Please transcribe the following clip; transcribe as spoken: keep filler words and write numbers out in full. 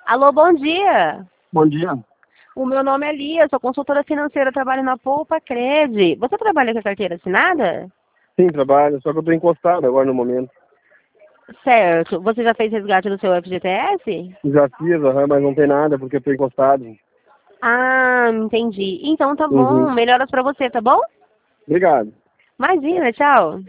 Alô, bom dia. Bom dia. O meu nome é Lia, sou consultora financeira, trabalho na Poupa Cred. Você trabalha com a carteira assinada? Sim, trabalho, só que eu estou encostado agora no momento. Certo. Você já fez resgate do seu F G T S? Já fiz, aham, mas não tem nada porque eu estou encostado. Ah, entendi. Então tá bom. Uhum. Melhoras pra você, tá bom? Obrigado. Imagina, tchau.